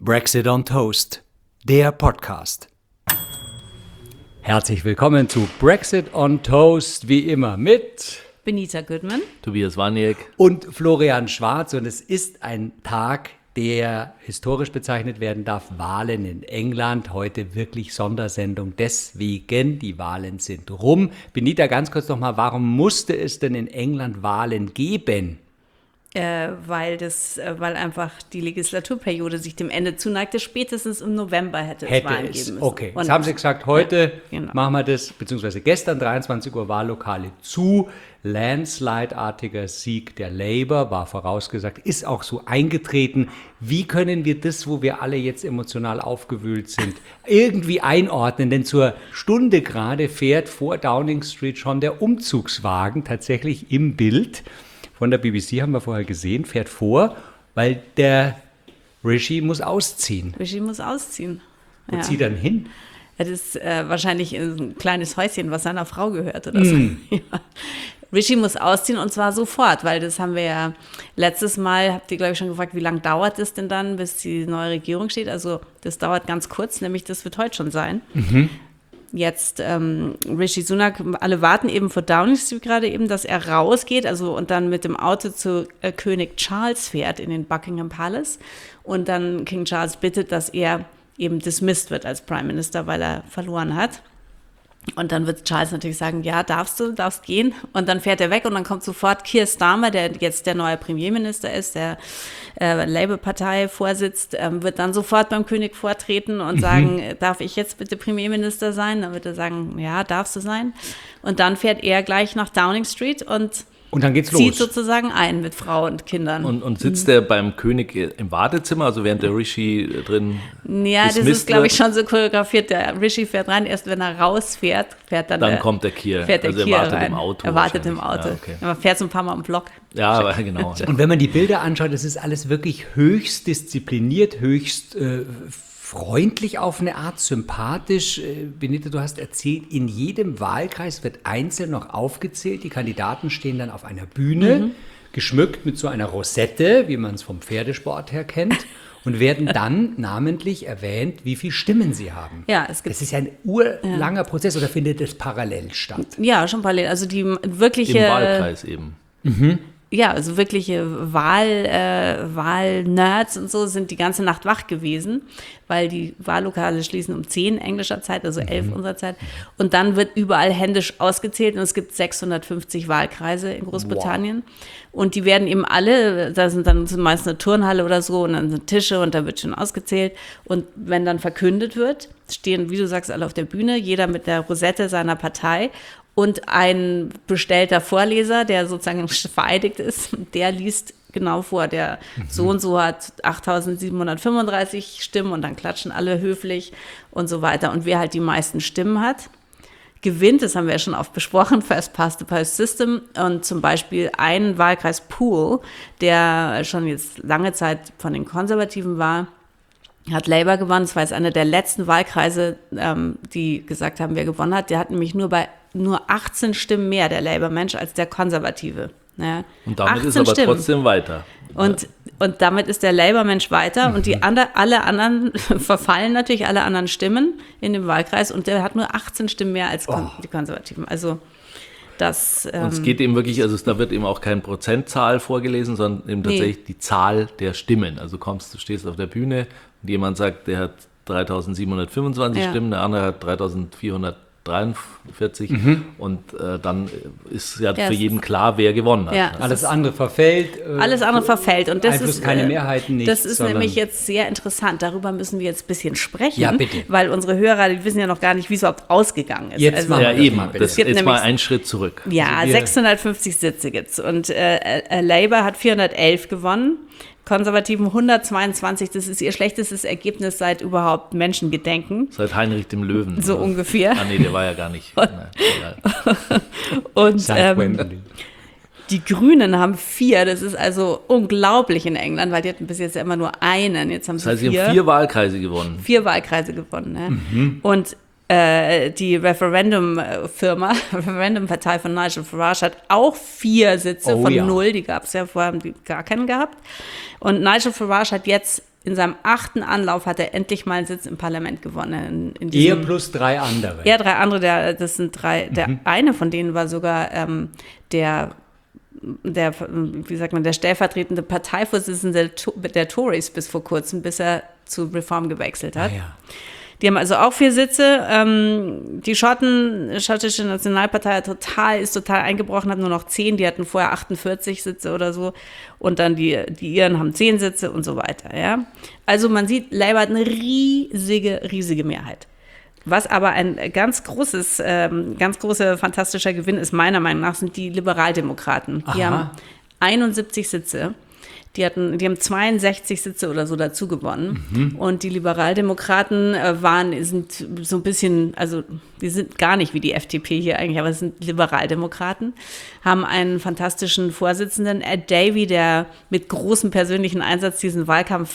Brexit on Toast, der Podcast. Herzlich willkommen zu Brexit on Toast, wie immer mit Benita Goodman, Tobias Waniek und Florian Schwarz. Und es ist ein Tag, der historisch bezeichnet werden darf. Wahlen in England, heute wirklich Sondersendung. Deswegen, die Wahlen sind rum. Benita, ganz kurz nochmal, warum musste es denn in England Wahlen geben? weil einfach die Legislaturperiode sich dem Ende zuneigte. Spätestens im November hätte es Wahlen geben müssen. Okay, jetzt haben Sie gesagt, heute genau. machen wir das, beziehungsweise gestern 23 Uhr Wahllokale zu. Landslide-artiger Sieg der Labour war vorausgesagt, ist auch so eingetreten. Wie können wir das, wo wir alle jetzt emotional aufgewühlt sind, irgendwie einordnen? Denn zur Stunde gerade fährt vor Downing Street schon der Umzugswagen tatsächlich im Bild. Von der BBC haben wir vorher gesehen, fährt vor, weil der Rishi muss ausziehen. Rishi muss ausziehen. Wo zieht er denn hin? Das ist wahrscheinlich ein kleines Häuschen, was seiner Frau gehört oder so. Ja. Rishi muss ausziehen und zwar sofort, weil das haben wir ja letztes Mal, habt ihr glaube ich schon gefragt, wie lange dauert es denn dann, bis die neue Regierung steht? Also das dauert ganz kurz, nämlich das wird heute schon sein. Jetzt Rishi Sunak, alle warten eben vor Downing Street gerade eben, dass er rausgeht, also und dann mit dem Auto zu König Charles fährt in den Buckingham Palace und dann King Charles bittet, dass er eben dismissed wird als Prime Minister, weil er verloren hat. Und dann wird Charles natürlich sagen, ja, darfst gehen. Und dann fährt er weg und dann kommt sofort Keir Starmer, der jetzt der neue Premierminister ist, der Labour-Partei vorsitzt, wird dann sofort beim König vortreten und sagen, darf ich jetzt bitte Premierminister sein? Dann wird er sagen, ja, darfst du sein. Und dann fährt er gleich nach Downing Street und dann geht's zieht los. sozusagen ein mit Frau und Kindern. und sitzt der beim König im Wartezimmer, also während der Rishi drin Ja, das ist, glaube ich, schon so choreografiert. Der Rishi fährt rein, erst wenn er rausfährt, dann kommt der Keir. Fährt der also Keir er wartet rein. im Auto. Er wartet im Auto. Ja, okay. Man fährt so ein paar Mal im Block. Ja, aber genau. Und wenn man die Bilder anschaut, das ist alles wirklich höchst diszipliniert, höchst freundlich auf eine Art, sympathisch. Benita, du hast erzählt, in jedem Wahlkreis wird einzeln noch aufgezählt. Die Kandidaten stehen dann auf einer Bühne, geschmückt mit so einer Rosette, wie man es vom Pferdesport her kennt, und werden dann namentlich erwähnt, wie viele Stimmen sie haben. Ja, es gibt. Das ist ja ein urlanger Prozess, oder findet das parallel statt? Ja, schon parallel. Also die wirkliche. Im Wahlkreis eben. Ja, also wirkliche Wahlnerds und so sind die ganze Nacht wach gewesen, weil die Wahllokale schließen um 10 englischer Zeit, also 11 unserer Zeit. Und dann wird überall händisch ausgezählt und es gibt 650 Wahlkreise in Großbritannien. Wow. Und die werden eben alle, da sind dann meist eine Turnhalle oder so und dann sind Tische und da wird schon ausgezählt. Und wenn dann verkündet wird, stehen, wie du sagst, alle auf der Bühne, jeder mit der Rosette seiner Partei. Und ein bestellter Vorleser, der sozusagen vereidigt ist, der liest genau vor. Der so und so hat 8.735 Stimmen und dann klatschen alle höflich und so weiter. Und wer halt die meisten Stimmen hat, gewinnt. Das haben wir ja schon oft besprochen, First Past the Post System. Und zum Beispiel ein Wahlkreis Poole, der schon jetzt lange Zeit von den Konservativen war, hat Labour gewonnen. Das war jetzt einer der letzten Wahlkreise, die gesagt haben, wer gewonnen hat. Der hat nämlich nur 18 Stimmen mehr, der Labour-Mensch, als der Konservative. Ja, und damit ist aber trotzdem weiter. Und damit ist der Labour-Mensch weiter und alle anderen verfallen natürlich, alle anderen Stimmen in dem Wahlkreis und der hat nur 18 Stimmen mehr als die Konservativen. Also das, und es geht eben wirklich, also da wird eben auch keine Prozentzahl vorgelesen, sondern eben tatsächlich die Zahl der Stimmen. Also du stehst auf der Bühne und jemand sagt, der hat 3.725 Stimmen, der andere hat 3.443 und dann ist ja für jeden klar, wer gewonnen hat. Ja, alles andere verfällt. Alles andere verfällt. Und das ist keine Mehrheiten, nichts. Das ist nämlich jetzt sehr interessant. Darüber müssen wir jetzt ein bisschen sprechen. Ja, bitte. Weil unsere Hörer, die wissen ja noch gar nicht, wie es überhaupt ausgegangen ist. Jetzt machen wir eben. Mal, das ist jetzt mal ein Schritt zurück. Ja, also 650 Sitze gibt's. Und Labour hat 411 gewonnen. Konservativen 122, das ist ihr schlechtestes Ergebnis seit überhaupt Menschengedenken. Seit Heinrich dem Löwen. So ungefähr. Ah nee, der war ja gar nicht. Und die Grünen haben 4, das ist also unglaublich in England, weil die hatten bis jetzt ja immer nur einen. Jetzt haben sie 4. Sie haben 4 Wahlkreise gewonnen. 4 Wahlkreise gewonnen, ne? Und die Referendum-Partei von Nigel Farage hat auch 4 Sitze von 0, die gab es ja vorher, haben die gar keinen gehabt. Und Nigel Farage hat jetzt in seinem 8. Anlauf hat er endlich mal einen Sitz im Parlament gewonnen. Er plus 3 andere. Ja, 3 andere, das sind 3, der eine von denen war sogar der stellvertretende Parteivorsitzende der Tories bis vor kurzem, bis er zu Reform gewechselt hat. Ah, ja. Die haben also auch 4 Sitze. Die schottische Nationalpartei ist total eingebrochen, hat nur noch 10. Die hatten vorher 48 Sitze oder so. Und dann die Iren haben 10 Sitze und so weiter. Ja? Also man sieht, Labour hat eine riesige Mehrheit. Was aber ein ganz großer, fantastischer Gewinn ist, meiner Meinung nach, sind die Liberaldemokraten. Die haben 71 Sitze. Die haben 62 Sitze oder so dazu gewonnen. Und die Liberaldemokraten sind so ein bisschen, also die sind gar nicht wie die FDP hier eigentlich, aber es sind Liberaldemokraten, haben einen fantastischen Vorsitzenden, Ed Davey, der mit großem persönlichen Einsatz diesen Wahlkampf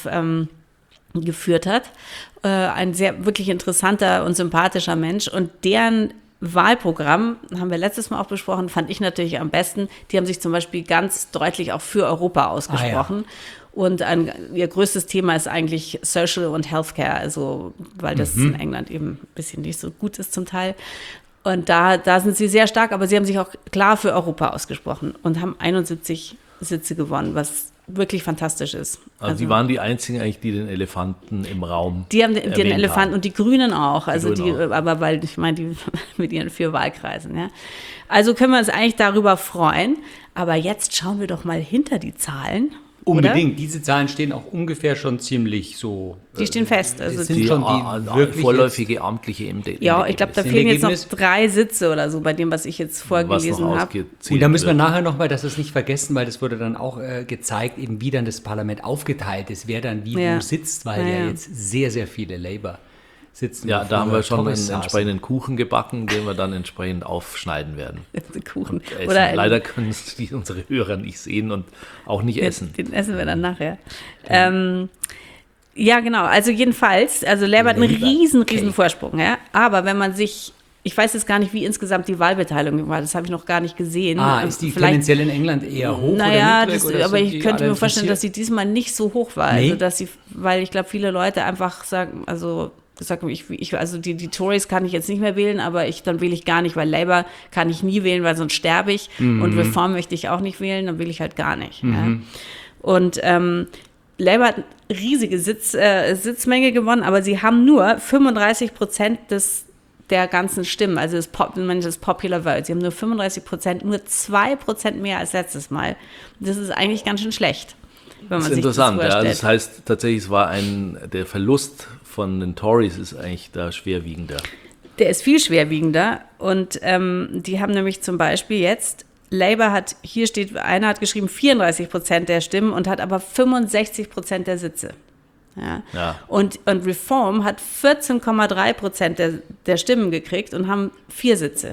geführt hat. Ein sehr wirklich interessanter und sympathischer Mensch. Und deren Wahlprogramm, haben wir letztes Mal auch besprochen, fand ich natürlich am besten. Die haben sich zum Beispiel ganz deutlich auch für Europa ausgesprochen. Und ihr größtes Thema ist eigentlich Social und Healthcare, also weil das in England eben ein bisschen nicht so gut ist zum Teil. Und da sind sie sehr stark, aber sie haben sich auch klar für Europa ausgesprochen und haben 71 Sitze gewonnen, was wirklich fantastisch ist. Also die waren die einzigen eigentlich, die den Elefanten im Raum Die haben den Elefanten haben. Und die Grünen auch. Also Grünen auch. Aber weil, ich meine, die mit ihren 4 Wahlkreisen. Ja. Also können wir uns eigentlich darüber freuen. Aber jetzt schauen wir doch mal hinter die Zahlen. Unbedingt. Oder? Diese Zahlen stehen auch ungefähr schon ziemlich so. Die stehen fest. Also sind Die schon die wirklich vorläufige amtliche ja, ich glaube, da Im fehlen jetzt noch Ergebnis- 3 Sitze oder so bei dem, was ich jetzt vorgelesen habe. Und da müssen wir nachher nochmal, dass wir es nicht vergessen, weil das wurde dann auch gezeigt, eben wie dann das Parlament aufgeteilt ist, wer dann wie wo sitzt, weil ja jetzt sehr, sehr viele Labour sitzen. Ja, da haben wir schon einen Tories saßen. entsprechenden Kuchen gebacken, den wir dann entsprechend aufschneiden werden. Kuchen. Essen. Oder Leider können es unsere Hörer nicht sehen und auch nicht essen. Den essen wir dann nachher. Ja, genau. Also jedenfalls, Labour hat einen riesen Vorsprung. Ja? Aber wenn man sich, ich weiß jetzt gar nicht, wie insgesamt die Wahlbeteiligung war, das habe ich noch gar nicht gesehen. Ist die tendenziell in England eher hoch naja, oder niedrig? aber ich könnte mir vorstellen, dass sie diesmal nicht so hoch war. Nee. Also, weil ich glaube, viele Leute einfach sagen, die Tories kann ich jetzt nicht mehr wählen, aber dann wähle ich gar nicht, weil Labour kann ich nie wählen, weil sonst sterbe ich. Und Reform möchte ich auch nicht wählen, dann wähle ich halt gar nicht. Ja. Und Labour hat eine riesige Sitzmenge gewonnen, aber sie haben nur 35% der ganzen Stimmen, also das Popular Vote. Sie haben nur 35%, nur 2% mehr als letztes Mal. Das ist eigentlich ganz schön schlecht, wenn man Das ist sich das interessant, vorstellt. ja. Das heißt tatsächlich, es war der Verlust von den Tories ist eigentlich da schwerwiegender. Der ist viel schwerwiegender und die haben nämlich zum Beispiel jetzt, Labour hat, hier steht, einer hat geschrieben 34% der Stimmen und hat aber 65% der Sitze. Ja. Und Reform hat 14,3% der Stimmen gekriegt und haben 4 Sitze.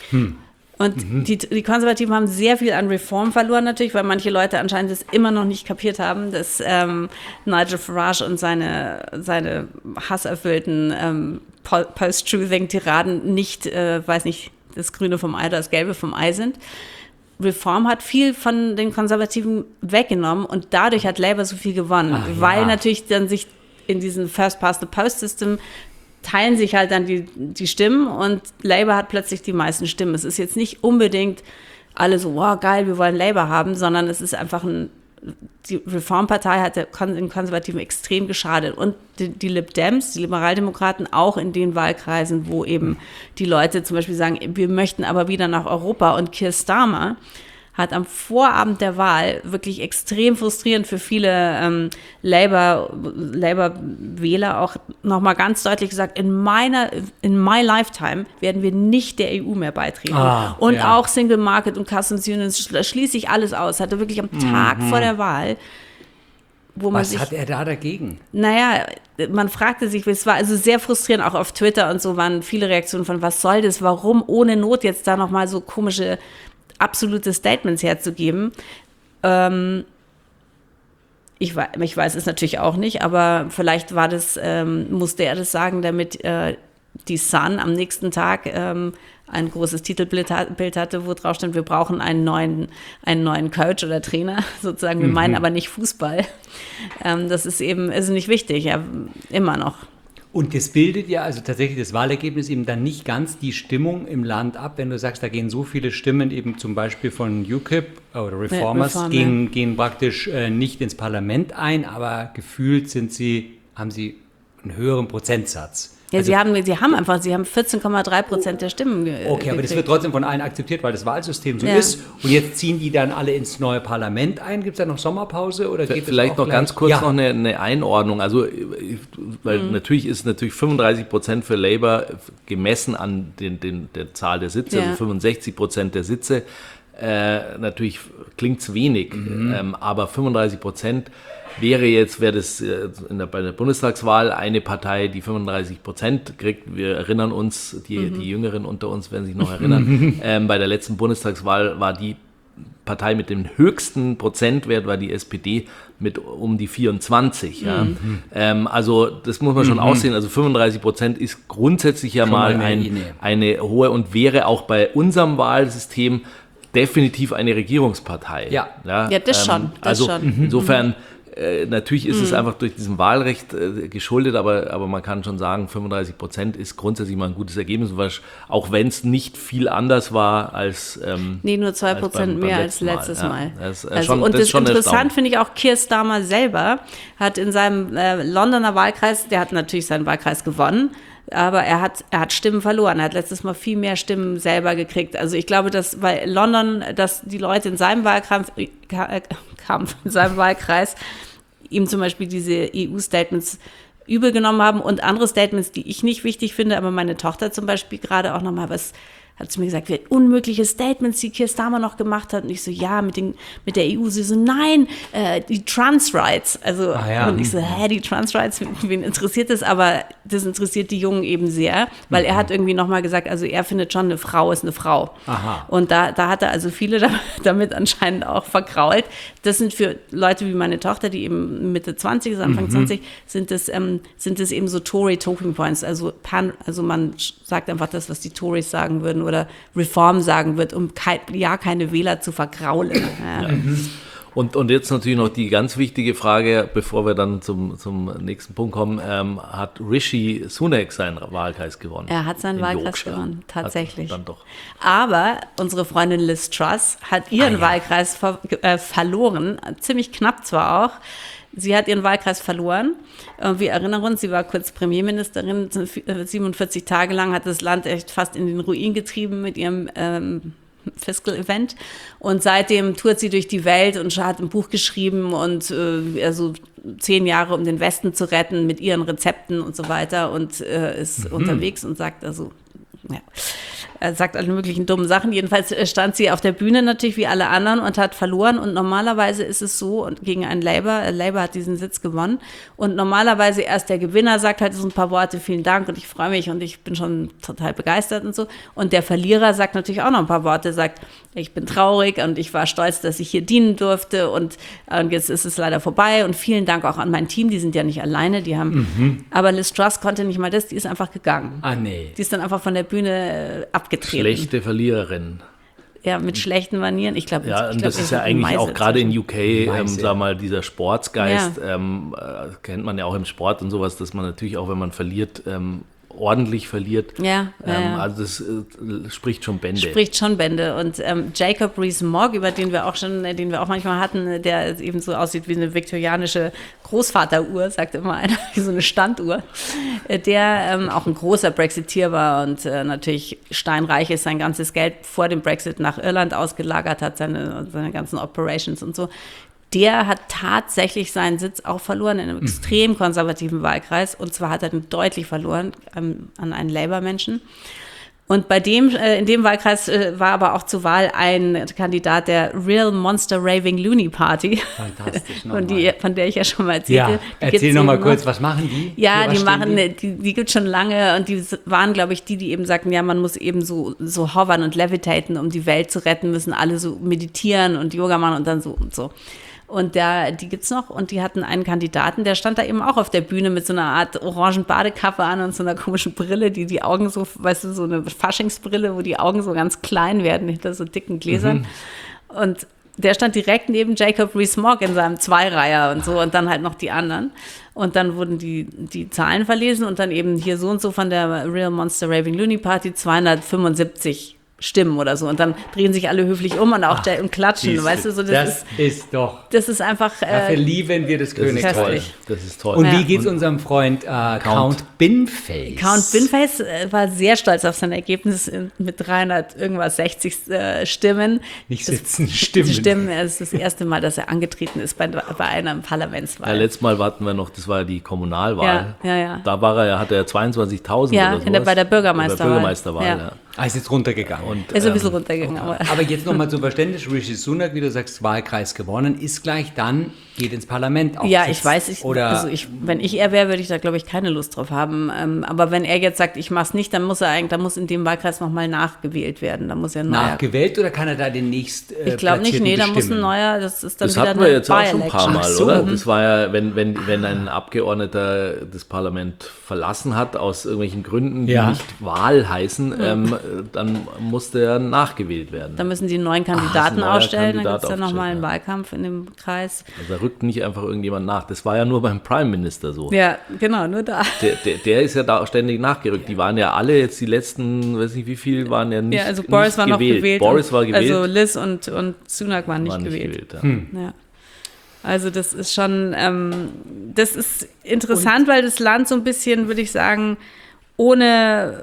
Und die Konservativen haben sehr viel an Reform verloren natürlich, weil manche Leute anscheinend das immer noch nicht kapiert haben, dass Nigel Farage und seine hasserfüllten Post-Truthing-Tiraden nicht, das Grüne vom Ei oder das Gelbe vom Ei sind. Reform hat viel von den Konservativen weggenommen und dadurch hat Labour so viel gewonnen, weil natürlich dann sich in diesem First-Past-the-Post-System teilen sich halt dann die Stimmen und Labour hat plötzlich die meisten Stimmen. Es ist jetzt nicht unbedingt alle so, wow, geil, wir wollen Labour haben, sondern es ist einfach die Reformpartei hat den Konservativen extrem geschadet und die Lib Dems, die Liberaldemokraten, auch in den Wahlkreisen, wo eben die Leute zum Beispiel sagen, wir möchten aber wieder nach Europa und Keir Starmer hat am Vorabend der Wahl wirklich extrem frustrierend für viele Labour-Wähler auch nochmal ganz deutlich gesagt, in my lifetime werden wir nicht der EU mehr beitreten. Auch Single Market und Customs Unions schließe ich alles aus. Hatte wirklich am Tag vor der Wahl, wo man Was hat er da dagegen? Naja, man fragte sich, es war also sehr frustrierend, auch auf Twitter und so waren viele Reaktionen von, was soll das, warum ohne Not jetzt da nochmal so komische absolute Statements herzugeben. Ich weiß es natürlich auch nicht, aber vielleicht musste er das sagen, damit die Sun am nächsten Tag ein großes Titelbild hatte, wo drauf stand, wir brauchen einen neuen Coach oder Trainer, sozusagen. Wir meinen aber nicht Fußball. Das ist nicht wichtig, ja, immer noch. Und das bildet ja also tatsächlich das Wahlergebnis eben dann nicht ganz die Stimmung im Land ab, wenn du sagst, da gehen so viele Stimmen eben zum Beispiel von UKIP oder Reformers, gehen praktisch nicht ins Parlament ein, aber gefühlt haben sie einen höheren Prozentsatz. Ja, sie haben 14,3% der Stimmen Okay, aber das wird trotzdem von allen akzeptiert, weil das Wahlsystem so ist. Und jetzt ziehen die dann alle ins neue Parlament ein. Gibt es da noch Sommerpause? Oder geht vielleicht noch ganz kurz noch eine Einordnung. Also, weil natürlich 35% für Labour gemessen an der Zahl der Sitze, also 65% der Sitze. Natürlich klingt es wenig, aber 35% wäre das bei der Bundestagswahl eine Partei, die 35% kriegt. Wir erinnern uns, die Jüngeren unter uns werden sich noch erinnern, bei der letzten Bundestagswahl war die Partei mit dem höchsten Prozentwert war die SPD mit um die 24. Ja. Also das muss man schon aussehen. Also 35% ist grundsätzlich ja schon mal eine hohe und wäre auch bei unserem Wahlsystem definitiv eine Regierungspartei. Ja, das schon. Insofern natürlich ist es einfach durch diesem Wahlrecht geschuldet, aber man kann schon sagen, 35% ist grundsätzlich mal ein gutes Ergebnis, auch wenn es nicht viel anders war als nur 2% mehr als letztes Mal. Das interessant finde ich auch, Keir Starmer selber hat in seinem Londoner Wahlkreis, der hat natürlich seinen Wahlkreis gewonnen, aber er hat Stimmen verloren. Er hat letztes Mal viel mehr Stimmen selber gekriegt. Also ich glaube, dass bei London, dass die Leute in seinem Wahlkampf in seinem Wahlkreis ihm zum Beispiel diese EU-Statements übel genommen haben und andere Statements, die ich nicht wichtig finde, aber meine Tochter zum Beispiel gerade auch nochmal hat sie mir gesagt, wie unmögliche Statements, die Keir Starmer noch gemacht hat. Und ich so, ja, mit der EU. Sie so, nein, die Trans-Rights. Also, und ich so, die Trans-Rights, wen interessiert das? Aber das interessiert die Jungen eben sehr, weil er hat irgendwie nochmal gesagt, also er findet schon, eine Frau ist eine Frau. Aha. Und da hat er also viele damit anscheinend auch verkrault. Das sind für Leute wie meine Tochter, die eben Mitte 20 ist, Anfang 20, sind das eben so Tory-Talking Points. Also man sagt einfach das, was die Tories sagen würden oder Reform sagen wird, um keine Wähler zu vergraulen. Ja. Und jetzt natürlich noch die ganz wichtige Frage, bevor wir dann zum nächsten Punkt kommen, hat Rishi Sunak seinen Wahlkreis gewonnen? Er hat seinen Wahlkreis gewonnen, tatsächlich. Dann doch. Aber unsere Freundin Liz Truss hat ihren Wahlkreis verloren, ziemlich knapp zwar auch. Sie hat ihren Wahlkreis verloren. Wir erinnern uns, sie war kurz Premierministerin, 47 Tage lang hat das Land echt fast in den Ruin getrieben mit ihrem Fiscal Event. Und seitdem tourt sie durch die Welt und hat ein Buch geschrieben und 10 Jahre, um den Westen zu retten mit ihren Rezepten und so weiter und ist unterwegs und sagt er sagt alle möglichen dummen Sachen. Jedenfalls stand sie auf der Bühne natürlich wie alle anderen und hat verloren. Und normalerweise ist es so, und gegen einen Labour hat diesen Sitz gewonnen. Und normalerweise erst der Gewinner sagt halt so ein paar Worte, vielen Dank und ich freue mich und ich bin schon total begeistert und so. Und der Verlierer sagt natürlich auch noch ein paar Worte, sagt, ich bin traurig und ich war stolz, dass ich hier dienen durfte und jetzt ist es leider vorbei. Und vielen Dank auch an mein Team, die sind ja nicht alleine, die haben, aber Liz Truss konnte nicht mal das, die ist einfach gegangen. Ah, nee. Die ist dann einfach von der Bühne abgetreten. Schlechte Verliererin. Ja, mit schlechten Manieren. Ich glaube, das ist ja eigentlich auch gerade in UK, sag mal, dieser Sportsgeist, kennt man ja auch im Sport und sowas, dass man natürlich auch, wenn man verliert, ordentlich verliert. Also das spricht schon Bände. Und Jacob Rees-Mogg, den wir auch manchmal hatten, der eben so aussieht wie eine viktorianische Großvateruhr, sagt immer einer, wie so eine Standuhr, der auch ein großer Brexiteer war und natürlich steinreich ist, sein ganzes Geld vor dem Brexit nach Irland ausgelagert hat, seine ganzen Operations und so. Der hat tatsächlich seinen Sitz auch verloren in einem extrem konservativen Wahlkreis. Und zwar hat er den deutlich verloren an einen Labour-Menschen. Und in dem Wahlkreis war aber auch zur Wahl ein Kandidat der Real Monster Raving Loony Party. Fantastisch. von der ich ja schon mal erzählte. Ja, erzähl nochmal kurz, was machen die? Ja, die gibt es schon lange und die waren, glaube ich, die eben sagten, ja, man muss eben so hovern und levitaten, um die Welt zu retten, müssen alle so meditieren und Yoga machen und dann so und so. Und die gibt's noch und die hatten einen Kandidaten, der stand da eben auch auf der Bühne mit so einer Art orangen Badekappe an und so einer komischen Brille, die Augen so, weißt du, so eine Faschingsbrille, wo die Augen so ganz klein werden hinter so dicken Gläsern. Und der stand direkt neben Jacob Rees-Mogg in seinem Zweireiher und so und dann halt noch die anderen. Und dann wurden die Zahlen verlesen und dann eben hier so und so von der Real Monster Raving Loony Party 275 Stimmen oder so. Und dann drehen sich alle höflich um und auch und klatschen, weißt du? So, das ist einfach... dafür lieben wir das Königreich. Das ist toll. Und wie geht's unserem Freund Count Binface? Count Binface war sehr stolz auf sein Ergebnis mit 360 Stimmen. Nicht sitzen, Stimmen. Stimmen. Es ist das erste Mal, dass er angetreten ist bei einer Parlamentswahl. Ja, letztes Mal warten wir noch, das war ja die Kommunalwahl. Ja. Da hatte er 22.000 oder sowas. Bei der Bürgermeisterwahl. Ja. Ist jetzt runtergegangen. Ist ein bisschen runtergegangen. Aber jetzt nochmal zum Verständnis, Rishi Sunak, wie du sagst, Wahlkreis gewonnen, ist gleich dann, geht ins Parlament auch. Ja, ich weiß, wenn ich er wäre, würde ich da, glaube ich, keine Lust drauf haben. Aber wenn er jetzt sagt, ich mach's nicht, dann muss in dem Wahlkreis nochmal nachgewählt werden. Da muss er nachgewählt oder kann er da den nächsten Ich glaube nicht, da muss ein neuer, das ist dann das wieder hatten wir jetzt auch schon ein paar Mal, oder? Mhm. Das war ja, wenn ein Abgeordneter das Parlament verlassen hat, aus irgendwelchen Gründen, die nicht Wahl heißen, dann musste er nachgewählt werden. Da müssen die einen neuen Kandidaten aufstellen, dann gibt es dann nochmal einen Wahlkampf in dem Kreis. Also da rückt nicht einfach irgendjemand nach. Das war ja nur beim Prime Minister so. Ja, genau, nur da. Der ist ja da auch ständig nachgerückt. Die waren ja alle jetzt die letzten, weiß nicht wie viel, waren ja nicht gewählt. Ja, also Boris war noch gewählt. Boris war gewählt. Also Liz und Sunak waren nicht gewählt. Ja. Also das ist schon, das ist interessant, weil das Land so ein bisschen, würde ich sagen, ohne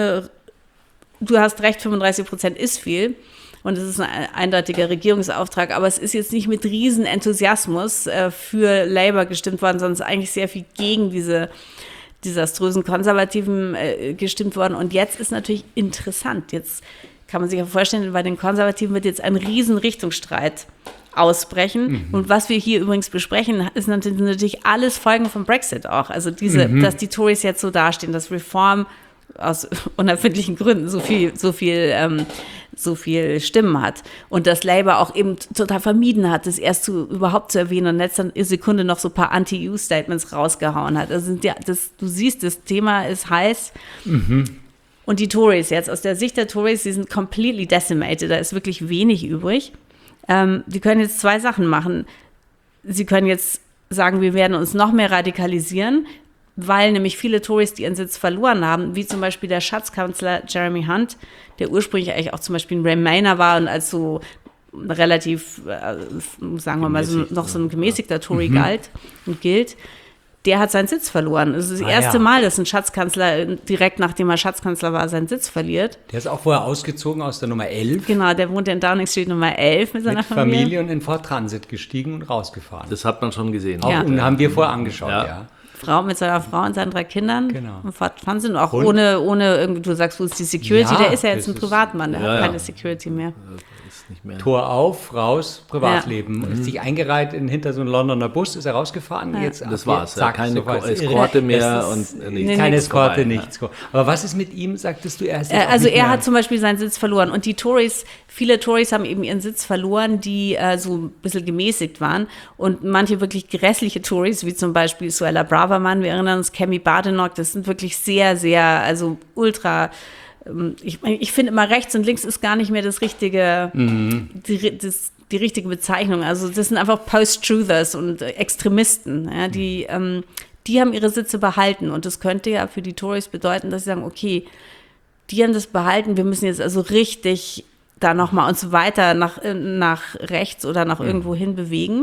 du hast recht, 35% ist viel und es ist ein eindeutiger Regierungsauftrag, aber es ist jetzt nicht mit riesen Enthusiasmus für Labour gestimmt worden, sondern es ist eigentlich sehr viel gegen diese desaströsen Konservativen gestimmt worden. Und jetzt ist natürlich interessant, jetzt kann man sich ja vorstellen, bei den Konservativen wird jetzt ein riesen Richtungsstreit ausbrechen. Und was wir hier übrigens besprechen, ist natürlich alles Folgen vom Brexit auch. Also dass die Tories jetzt so dastehen, dass Reform aus unerfindlichen Gründen so viel Stimmen hat. Und dass Labour auch eben total vermieden hat, das erst überhaupt zu erwähnen und in letzter Sekunde noch so ein paar Anti-EU-Statements rausgehauen hat. Also du siehst, das Thema ist heiß. Und die Tories jetzt, aus der Sicht der Tories, die sind completely decimated, da ist wirklich wenig übrig. Die können jetzt zwei Sachen machen. Sie können jetzt sagen, wir werden uns noch mehr radikalisieren, weil nämlich viele Tories, die ihren Sitz verloren haben, wie zum Beispiel der Schatzkanzler Jeremy Hunt, der ursprünglich eigentlich auch zum Beispiel ein Remainer war und als so relativ, sagen wir mal, so ein gemäßigter Tory galt und gilt, der hat seinen Sitz verloren. Es ist das erste Mal, dass ein Schatzkanzler direkt nachdem er Schatzkanzler war, seinen Sitz verliert. Der ist auch vorher ausgezogen aus der Nummer 11. Genau, der wohnt in Downing Street Nummer 11 mit seiner Familie. Und in Ford Transit gestiegen und rausgefahren. Das hat man schon gesehen. Auch, und haben wir vorher angeschaut, Frau mit seiner Frau und seinen 3 Kindern. Genau. Und Ford Transit, auch ohne irgendwie, du sagst, wo ist die Security? Der ist ja jetzt ein Privatmann, der hat keine Security mehr. Nicht mehr. Tor auf, raus, Privatleben. Ist sich eingereiht hinter so einen Londoner Bus, ist er rausgefahren. Ja. Jetzt, das war's. Zack, keine Eskorte mehr und nichts. Keine Eskorte, nichts. Aber was ist mit ihm, sagtest du? Er hat zum Beispiel seinen Sitz verloren. Und die Tories, viele Tories haben eben ihren Sitz verloren, die so ein bisschen gemäßigt waren. Und manche wirklich grässliche Tories, wie zum Beispiel Suella Braverman, wir erinnern uns, Kemi Badenoch, das sind wirklich sehr, sehr, also ultra. Ich finde immer, rechts und links ist gar nicht mehr das richtige, die richtige Bezeichnung. Also das sind einfach Post-Truthers und Extremisten, ja, die haben ihre Sitze behalten. Und das könnte ja für die Tories bedeuten, dass sie sagen, okay, die haben das behalten, wir müssen jetzt also richtig da nochmal uns weiter nach rechts oder nach irgendwo hin bewegen.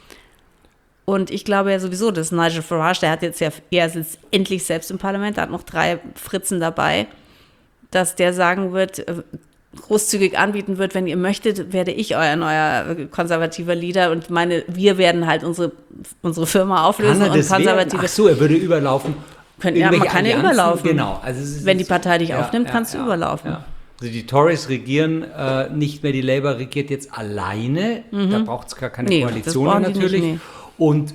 Und ich glaube ja sowieso, dass Nigel Farage, er sitzt endlich selbst im Parlament, der hat noch 3 Fritzen dabei, dass der sagen wird, großzügig anbieten wird, wenn ihr möchtet, werde ich euer neuer konservativer Leader und wir werden halt unsere Firma auflösen und konservative. Ach so, er würde überlaufen. Man kann ja überlaufen. Genau. Also wenn die Partei dich aufnimmt, kannst du überlaufen. Ja. Also die Tories regieren nicht mehr, die Labour regiert jetzt alleine. Da braucht es gar keine Koalition natürlich. Nicht, Und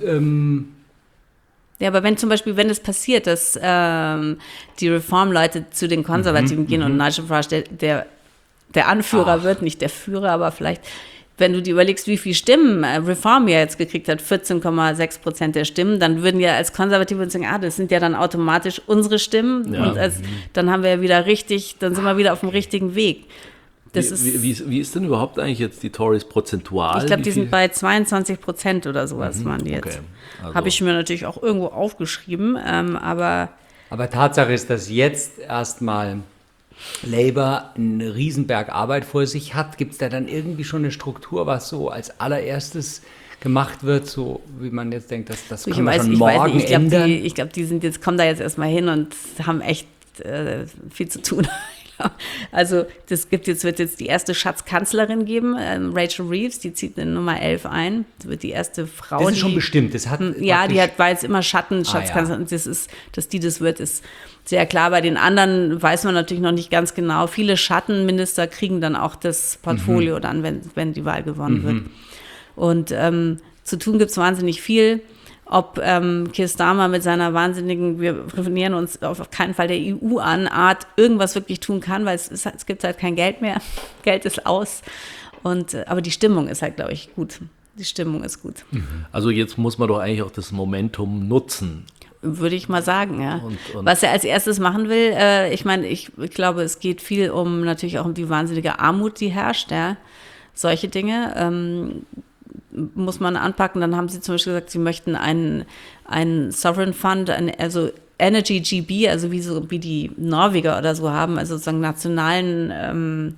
ja, aber wenn es passiert, dass die Reformleute zu den Konservativen gehen und Nigel Farage der Anführer wird, nicht der Führer, aber vielleicht, wenn du dir überlegst, wie viele Stimmen Reform ja jetzt gekriegt hat, 14,6% der Stimmen, dann würden ja als Konservative sagen, das sind ja dann automatisch unsere Stimmen. Ja. Und dann haben wir ja wieder dann sind wir wieder auf dem richtigen Weg. Wie ist denn überhaupt eigentlich jetzt die Tories prozentual? Ich glaube, die sind bei 22% oder sowas waren die jetzt. Okay. Also Habe ich mir natürlich auch irgendwo aufgeschrieben, aber Tatsache ist, dass jetzt erstmal Labour einen Riesenberg Arbeit vor sich hat. Gibt es da dann irgendwie schon eine Struktur, was so als allererstes gemacht wird, so wie man jetzt denkt, das können wir schon morgen ändern? Ich glaube, die kommen da jetzt erstmal hin und haben echt viel zu tun. Also wird jetzt die erste Schatzkanzlerin geben, Rachel Reeves, die zieht in Nummer 11 ein. Das wird die erste Frau. Das ist schon bestimmt. Das hat war jetzt immer Schatzkanzlerin. Und dass die das wird, ist sehr klar. Bei den anderen weiß man natürlich noch nicht ganz genau. Viele Schattenminister kriegen dann auch das Portfolio dann, wenn die Wahl gewonnen wird. Und zu tun gibt es wahnsinnig viel. Ob Keir Starmer mit seiner wahnsinnigen, wir nähern uns auf keinen Fall der EU an, Art irgendwas wirklich tun kann, weil es gibt halt kein Geld mehr. Geld ist aus. Aber die Stimmung ist halt, glaube ich, gut. Die Stimmung ist gut. Also jetzt muss man doch eigentlich auch das Momentum nutzen. Würde ich mal sagen, ja. Und was er als erstes machen will, ich meine, ich glaube, es geht viel natürlich auch um die wahnsinnige Armut, die herrscht, ja. Solche Dinge muss man anpacken. Dann haben sie zum Beispiel gesagt, sie möchten einen Sovereign Fund, also Energy GB, also wie die Norweger oder so haben, also sozusagen nationalen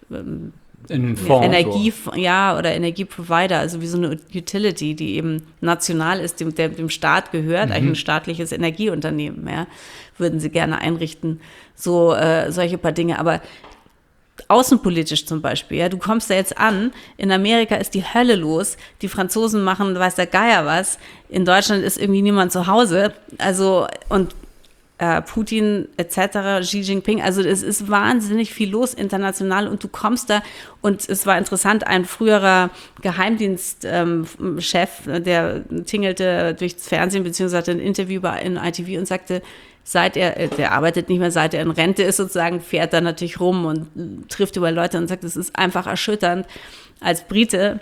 oder Energieprovider, also wie so eine Utility, die eben national ist, dem Staat gehört, eigentlich ein staatliches Energieunternehmen, ja, würden sie gerne einrichten, solche paar Dinge, aber außenpolitisch zum Beispiel, ja, du kommst da jetzt an, in Amerika ist die Hölle los, die Franzosen machen, weiß der Geier was, in Deutschland ist irgendwie niemand zu Hause, also und Putin etc., Xi Jinping, also es ist wahnsinnig viel los international und du kommst da und es war interessant, ein früherer Geheimdienstchef, der tingelte durchs Fernsehen beziehungsweise ein Interview in ITV und sagte, der arbeitet nicht mehr, seit er in Rente ist sozusagen, fährt er natürlich rum und trifft über Leute und sagt, es ist einfach erschütternd als Brite,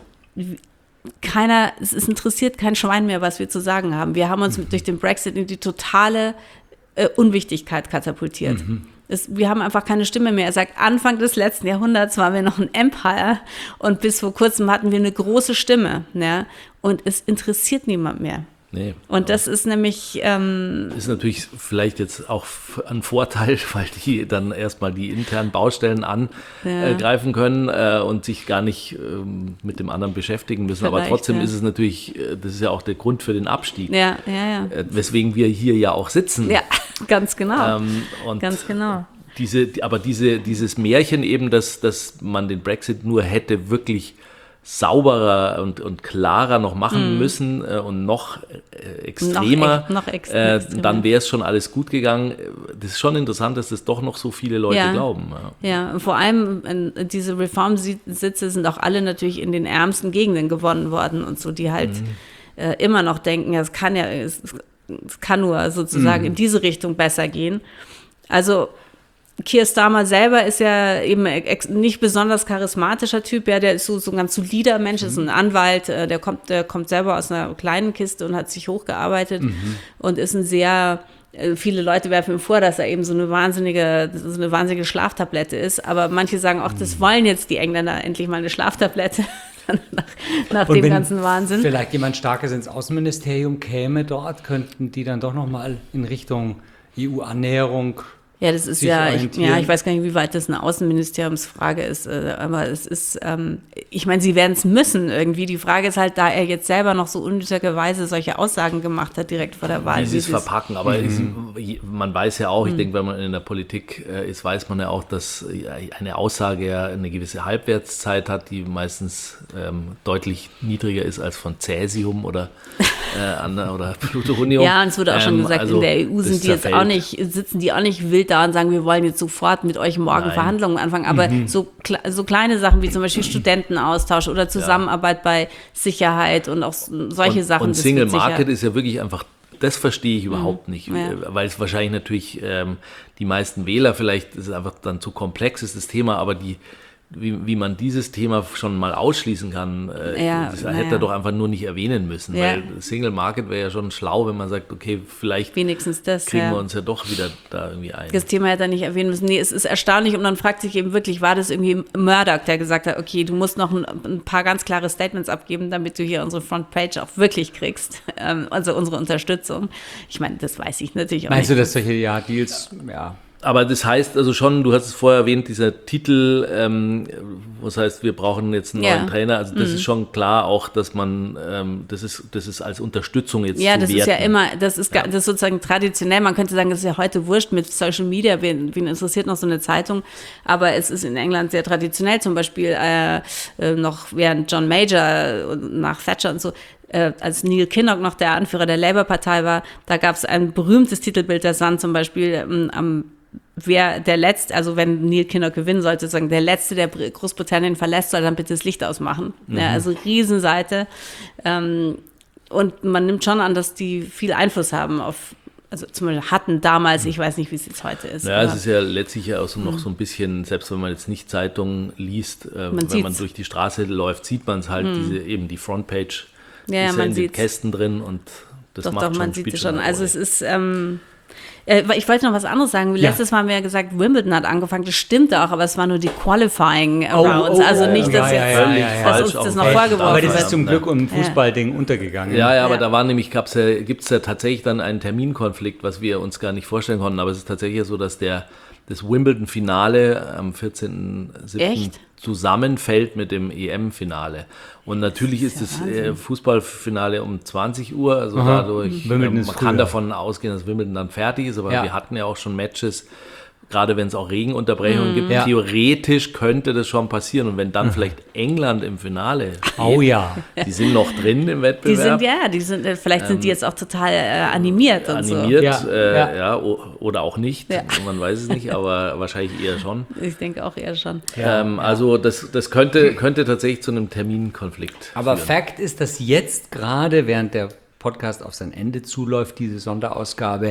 es interessiert kein Schwein mehr, was wir zu sagen haben. Wir haben uns durch den Brexit in die totale Unwichtigkeit katapultiert. Wir haben einfach keine Stimme mehr. Er sagt, Anfang des letzten Jahrhunderts waren wir noch ein Empire und bis vor kurzem hatten wir eine große Stimme. Ja? Und es interessiert niemand mehr. Nee, und das ist nämlich ist natürlich vielleicht jetzt auch ein Vorteil, weil die dann erstmal die internen Baustellen angreifen können und sich gar nicht mit dem anderen beschäftigen müssen. Vielleicht, aber trotzdem ist es natürlich, das ist ja auch der Grund für den Abstieg. Ja. Weswegen wir hier ja auch sitzen. Ja, ganz genau. Ganz genau. Dieses Märchen eben, dass man den Brexit nur hätte wirklich sauberer und klarer noch machen müssen und noch extremer, dann wäre es schon alles gut gegangen. Das ist schon interessant, dass das doch noch so viele Leute glauben. Ja, und vor allem diese Reformsitze sind auch alle natürlich in den ärmsten Gegenden gewonnen worden und so, die halt immer noch denken, es kann nur sozusagen in diese Richtung besser gehen. Also Keir Starmer selber ist ja eben nicht besonders charismatischer Typ, ja, der ist so ein ganz solider Mensch, ist ein Anwalt, der kommt selber aus einer kleinen Kiste und hat sich hochgearbeitet und ist viele Leute werfen ihm vor, dass er eben so eine wahnsinnige Schlaftablette ist, aber manche sagen auch, das wollen jetzt die Engländer endlich mal eine Schlaftablette. nach dem ganzen Wahnsinn. Vielleicht jemand Starkes ins Außenministerium käme dort, könnten die dann doch nochmal in Richtung EU-Annäherung. Ja, das ist ich weiß gar nicht, wie weit das eine Außenministeriumsfrage ist, aber es ist, ich meine, sie werden es müssen irgendwie. Die Frage ist halt, da er jetzt selber noch so unnötigerweise solche Aussagen gemacht hat, direkt vor der Wahl. Wie sie es verpacken, aber man weiß ja auch, ich denke, wenn man in der Politik ist, weiß man ja auch, dass eine Aussage ja eine gewisse Halbwertszeit hat, die meistens deutlich niedriger ist als von Cäsium oder Plutonium. Ja, und es wurde auch schon gesagt, in der EU sind die jetzt auch nicht, sitzen die auch nicht wild da und sagen, wir wollen jetzt sofort mit euch morgen Verhandlungen anfangen. Aber so kleine Sachen wie zum Beispiel Studentenaustausch oder Zusammenarbeit bei Sicherheit und auch solche Sachen. Und Single Market ist ja wirklich einfach, das verstehe ich überhaupt nicht, weil es wahrscheinlich natürlich die meisten Wähler, vielleicht ist es einfach dann zu komplex ist das Thema, aber wie man dieses Thema schon mal ausschließen kann, das hätte er doch einfach nur nicht erwähnen müssen, weil Single Market wäre ja schon schlau, wenn man sagt, okay, vielleicht wenigstens das, kriegen wir uns ja doch wieder da irgendwie ein. Das Thema hätte er nicht erwähnen müssen. Nee, es ist erstaunlich und man fragt sich eben wirklich, war das irgendwie Murdoch, der gesagt hat, okay, du musst noch ein paar ganz klare Statements abgeben, damit du hier unsere Frontpage auch wirklich kriegst, also unsere Unterstützung. Ich meine, das weiß ich natürlich auch Meinst nicht. du, dass solche Deals, Aber das heißt also schon, du hast es vorher erwähnt, dieser Titel, was heißt, wir brauchen jetzt einen neuen Trainer, also das ist schon klar auch, dass man, das ist als Unterstützung jetzt zu werten. Das ist ja immer, das ist sozusagen traditionell, man könnte sagen, das ist ja heute wurscht mit Social Media, wen interessiert noch so eine Zeitung, aber es ist in England sehr traditionell, zum Beispiel noch während John Major nach Thatcher und so, als Neil Kinnock noch der Anführer der Labour-Partei war, da gab es ein berühmtes Titelbild der Sun zum Beispiel wer der Letzte, also wenn Neil Kinnock gewinnen sollte, sozusagen der Letzte, der Großbritannien verlässt, soll dann bitte das Licht ausmachen. Ja, also Riesenseite. Und man nimmt schon an, dass die viel Einfluss haben auf, also zum Beispiel hatten damals, ich weiß nicht, wie es jetzt heute ist. Ja, es ist ja letztlich ja auch so noch so ein bisschen, selbst wenn man jetzt nicht Zeitungen liest, wenn man durch die Straße läuft, sieht man es halt, die Frontpage ist ja in den Kästen drin und das macht schon, man sieht es schon. Also es ist, ich wollte noch was anderes sagen. Letztes Mal haben wir ja gesagt, Wimbledon hat angefangen. Das stimmt auch, aber es war nur die Qualifying Rounds. Also nicht, dass uns das noch vorgeworfen wird. Aber das ist zum Glück im Fußballding untergegangen. Ja, aber da war nämlich, gibt es ja tatsächlich dann einen Terminkonflikt, was wir uns gar nicht vorstellen konnten. Aber es ist tatsächlich so, dass das Wimbledon-Finale am 14.07. zusammenfällt mit dem EM-Finale. Und natürlich ist das Fußballfinale um 20 Uhr, also dadurch, man kann davon ausgehen, dass Wimbledon dann fertig ist, aber wir hatten ja auch schon Matches, gerade wenn es auch Regenunterbrechungen gibt, theoretisch könnte das schon passieren. Und wenn dann vielleicht England im Finale steht, die sind noch drin im Wettbewerb. Vielleicht sind die jetzt auch total animiert und so. Oder auch nicht, man weiß es nicht, aber wahrscheinlich eher schon. Ich denke auch eher schon. Also das könnte tatsächlich zu einem Terminkonflikt Aber führen. Fakt ist, dass jetzt gerade, während der Podcast auf sein Ende zuläuft, diese Sonderausgabe,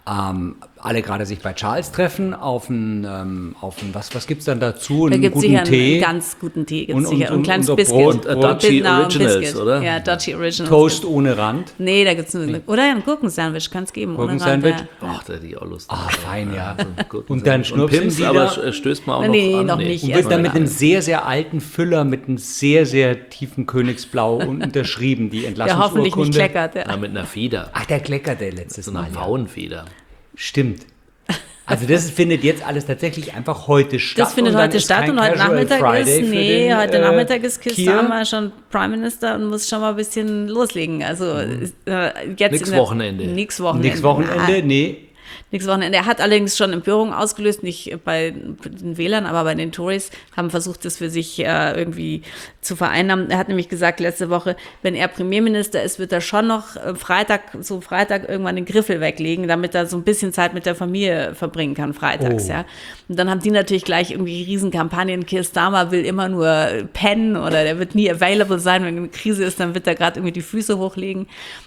alle gerade sich bei Charles treffen auf ein was gibt's dann dazu? Da gibt es sicher Tee. einen ganz guten Tee. Und ein kleines unser Biscuit. Brot. Dutchy Originals, oder? Ja, Dutchy Originals. Toast ohne Rand. Nee, da gibt es nur oder ein Gurkensandwich, kann es geben. Gurkensandwich? Ach, da hätte ich auch Lust. Fein, ja. Gut. Und dann schnupsen Pimps, die aber da. stößt man auch noch an. nicht. Und wird dann mit einem sehr, sehr alten Füller, mit einem sehr, sehr tiefen Königsblau unterschrieben, die Der Entlassungsurkunde. hoffentlich nicht kleckert. Ja, mit einer Feder. Ach, der kleckerte letztes So Mal. einer Pfauenfeder. Stimmt. Also das findet jetzt alles tatsächlich einfach heute statt. Das findet heute statt und heute Nachmittag heute Nachmittag ist Keir Starmer schon Prime Minister und muss schon mal ein bisschen loslegen. Also jetzt Nix Wochenende. Nix Wochenende, nee. Nächstes Wochenende. Er hat allerdings schon Empörung ausgelöst, nicht bei den Wählern, aber bei den Tories, haben versucht, das für sich irgendwie zu vereinnahmen. Er hat nämlich gesagt letzte Woche, wenn er Premierminister ist, wird er schon noch Freitag irgendwann den Griffel weglegen, damit er so ein bisschen Zeit mit der Familie verbringen kann freitags. Ja. Und dann haben die natürlich gleich irgendwie Riesenkampagnen. Keir Starmer will immer nur pennen oder der wird nie available sein. Wenn eine Krise ist, dann wird er gerade irgendwie die Füße hochlegen.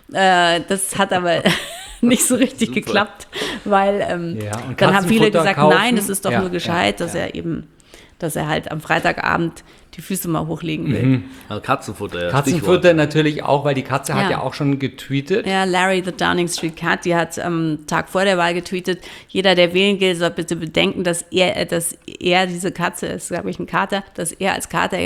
Das hat aber nicht so richtig geklappt, weil dann haben viele gesagt, nein, es ist doch nur gescheit, dass er halt am Freitagabend die Füße mal hochlegen will. Also Katzenfutter, Katzenfutter natürlich auch, weil die Katze hat ja auch schon getweetet. Ja, Larry, the Downing Street Cat, die hat am Tag vor der Wahl getweetet, jeder, der wählen geht, soll bitte bedenken, dass er diese Katze ist, glaube ich, ein Kater, dass er als Kater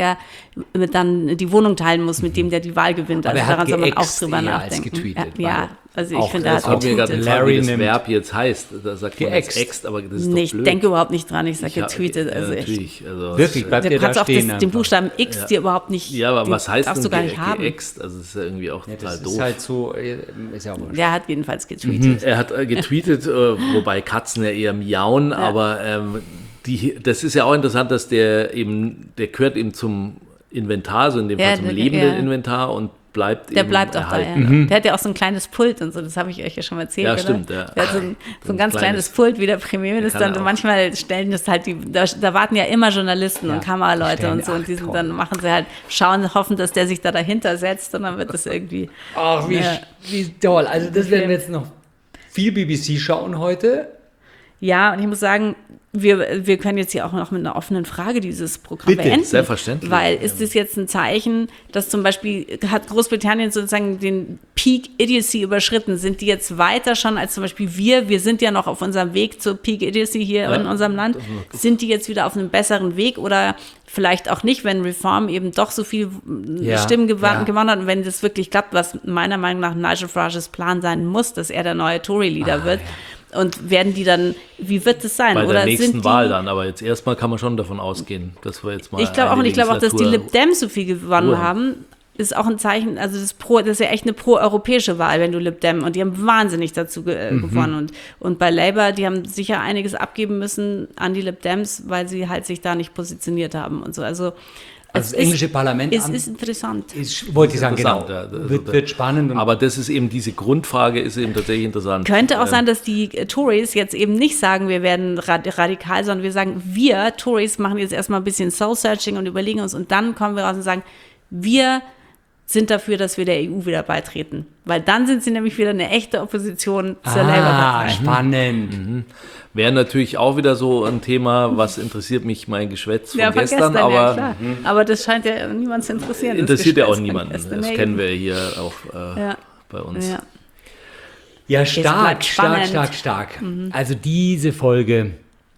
dann die Wohnung teilen muss mit dem, der die Wahl gewinnt. Aber also daran soll man auch drüber als nachdenken. getweetet, also ich finde, er hat auch mir gerade getweetet. Larry, wie das Verb jetzt heißt. Da sagt man jetzt ext, aber das ist doch Ich blöd. denke überhaupt nicht dran, ich sage getweetet. Also natürlich. Also wirklich, bleibt dir da stehen. Den Buchstaben X dir überhaupt nicht. Ja, aber was heißt darfst denn du gar nicht haben. geext? Also das ist ja irgendwie auch total das doof. ist halt so, ist ja auch wurscht. Der hat jedenfalls getweetet. Er hat getweetet, wobei Katzen ja eher miauen, aber das ist ja auch interessant, dass der gehört eben zum Inventar, so in dem Fall zum lebenden Inventar und bleibt auch erhalten. da, Der hat ja auch so ein kleines Pult und so, das habe ich euch ja schon mal erzählt. Ja, oder? stimmt, ja. Der hat so ein ganz kleines Pult wie der Premierminister und manchmal stellen das halt da warten ja immer Journalisten und Kameraleute und so und dann machen sie halt, hoffen, dass der sich da dahinter setzt und dann wird das irgendwie... Ach, wie toll. Also das werden wir jetzt noch viel BBC schauen heute. Ja, und ich muss sagen, wir können jetzt hier auch noch mit einer offenen Frage dieses Programm beenden. Selbstverständlich. Weil ist das jetzt ein Zeichen, dass zum Beispiel, hat Großbritannien sozusagen den Peak Idiocy überschritten? Sind die jetzt weiter schon als zum Beispiel wir? Wir sind ja noch auf unserem Weg zur Peak Idiocy hier in unserem Land. Sind die jetzt wieder auf einem besseren Weg oder vielleicht auch nicht, wenn Reform eben doch so viel Stimmen gewonnen hat und wenn das wirklich klappt, was meiner Meinung nach Nigel Farages Plan sein muss, dass er der neue Tory-Leader wird. Ja. Und werden die dann, wie wird das sein? Bei der oder nächsten sind Wahl dann, aber jetzt erstmal kann man schon davon ausgehen, dass wir jetzt mal. Ich glaube auch, und ich glaube auch, dass die Lib Dems so viel gewonnen haben, ist auch ein Zeichen, also das ist ja echt eine pro-europäische Wahl, wenn du Lib Dem, und die haben wahnsinnig dazu gewonnen. Und bei Labour, die haben sicher einiges abgeben müssen an die Lib Dems, weil sie halt sich da nicht positioniert haben und so. Also das englische Parlament ist interessant. Wollte ich sagen, genau. Ja, wird spannend. Aber das ist eben, diese Grundfrage ist eben tatsächlich interessant. Könnte auch sein, dass die Tories jetzt eben nicht sagen, wir werden radikal, sondern wir sagen, wir Tories machen jetzt erstmal ein bisschen Soul-Searching und überlegen uns und dann kommen wir raus und sagen, wir sind dafür, dass wir der EU wieder beitreten. Weil dann sind sie nämlich wieder eine echte Opposition zur Labour-Partei. Spannend. Wäre natürlich auch wieder so ein Thema, was interessiert mich mein Geschwätz von gestern. Aber, ja, klar. Aber das scheint ja niemand zu interessieren. Interessiert ja auch niemanden. Das kennen wir hier auch bei uns. Ja, stark. Also diese Folge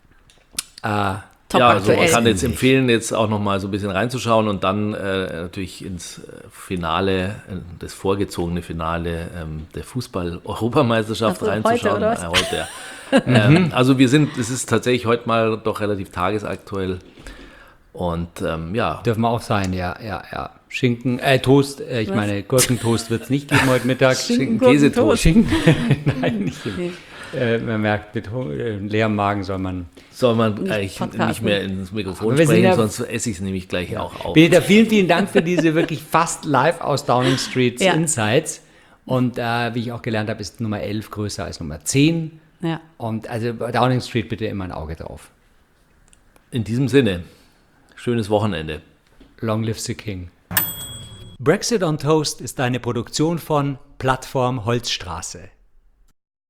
ja, also man kann jetzt empfehlen, jetzt auch noch mal so ein bisschen reinzuschauen und dann natürlich ins Finale, das vorgezogene Finale der Fußball-Europameisterschaft reinzuschauen. Heute, also es ist tatsächlich heute mal doch relativ tagesaktuell und Dürfen wir auch sein, ja. Schinken, Toast, meine Gurkentoast wird es nicht geben heute Mittag. Schinken-Käsetoast. Nein, nicht. Man merkt, mit leerem Magen soll man eigentlich nicht mehr ins Mikrofon sprechen, sonst esse ich es nämlich gleich auch auf. Peter, vielen Dank für diese wirklich fast live aus Downing Street Insights. Und wie ich auch gelernt habe, ist Nummer 11 größer als Nummer 10. Ja. Und also bei Downing Street bitte immer ein Auge drauf. In diesem Sinne, schönes Wochenende. Long live the King. Brexit on Toast ist eine Produktion von Plattform Holzstraße.